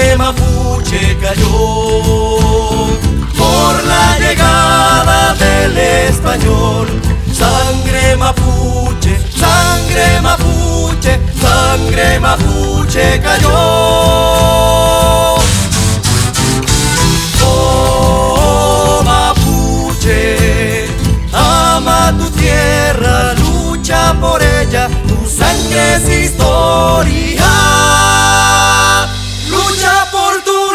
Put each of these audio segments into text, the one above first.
sangre mapuche cayó por la llegada del español. Sangre mapuche, sangre mapuche, sangre mapuche cayó. Oh mapuche, ama tu tierra, lucha por ella, tu sangre es historia. Lucha por tu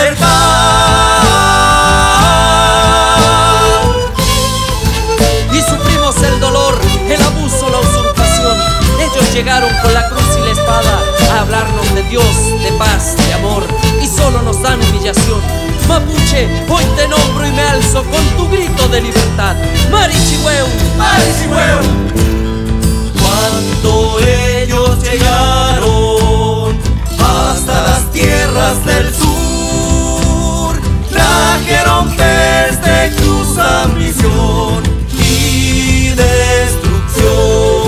libertad. Y sufrimos el dolor, el abuso, la usurpación. Ellos llegaron con la cruz y la espada a hablarnos de Dios, de paz, de amor, y solo nos dan humillación. Mapuche, hoy te nombro y me alzo con tu grito de libertad. Marichihueu, Marichihueu. Cuando ellos llegaron hasta las tierras del sur, trajeron peste, cruz, ambición y destrucción.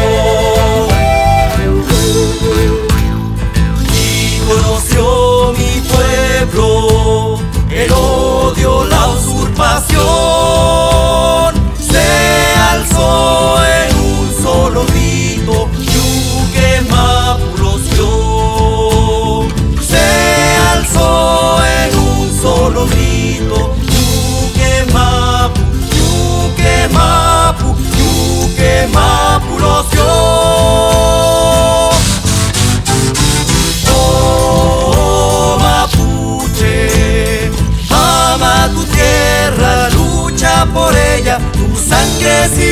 Y conoció mi pueblo el odio, la usurpación. Se alzó en un solo grito, Yuque Mapulos dio. Se alzó en un solo grito, Yuque Mapu, Yuque Mapu, Yuque Mapulos dio. Oh mapuche, ama tu tierra, lucha por ella, tu sangre es